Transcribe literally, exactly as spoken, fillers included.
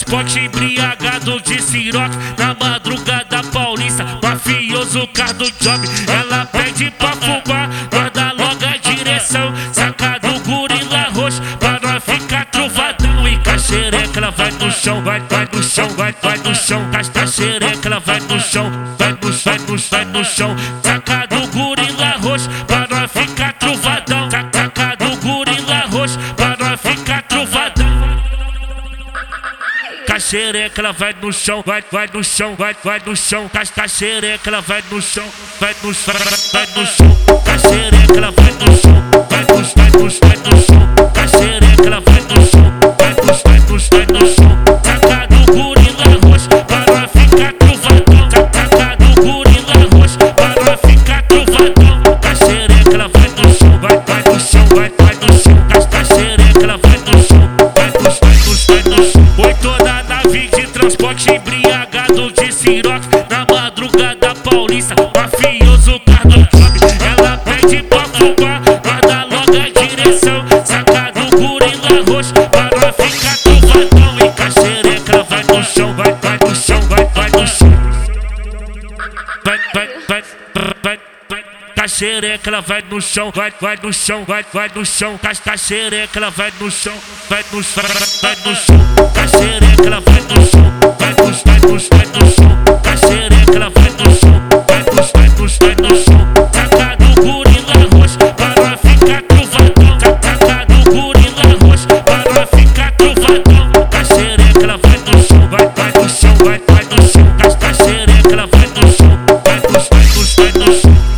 transporte embriagado de siroque. Na madrugada paulista, mafioso carro do job. Ela pede pra fumar, guarda logo a direção. Saca do gorila roxo, pra nós ficar truvadão. E com a xereca ela vai no chão, vai, vai no chão, vai, vai no chão. Com a xereca ela vai no chão, vai no, vai no, vai no chão. Saca do gorila roxo, pra nós ficar truvadão. Saca do gorila roxo, pra nós ficar truvadão. Com a xereca ela vai no chão, vai, vai no chão, vai, vai no chão. Com a xereca ela vai no chão, vai no, vai, vai no chão. Com a xereca ela vai no chão, vai no, vai no, vai no chão. Com a xereca ela vai no chão, vai no, vai no, vai no chão. Saca do gorila roxo, pra nós ficar truvadão. Saca do gorila roxo, pra nós ficar truvadão. Com a xereca ela vai no chão, vai, vai no chão, vai, vai no chão. Com a xereca ela vai no chão, vai no, vai no, vai no chão. Foi toda nave de transporte embriagado de siroque. Na madrugada paulista, mafioso carro do job. Ela pede pra fumar, guarda logo a direção. Saca do gorila roxo, pra nós ficar truvadão. E com a xereca ela vai no chão, vai, vai no chão, vai, vai no chão. Vai, vai, vai, vai, vai. Com a xereca ela vai no chão, vai, vai no chão, vai, vai no chão. Com a xereca ela vai no chão, vai no, vai, vai no chão. Com a xereca ela vai no chão, vai no, vai no, vai no chão. Com a xereca ela vai no chão, vai no, vai no, vai no chão. Saca do gorila roxo, pra nós ficar truvadão. Saca do gorila roxo, pra nós ficar truvadão. Com a xereca ela vai no chão, vai, vai no chão, vai, vai no chão. Com a xereca ela vai no chão, vai no, vai no, vai no chão.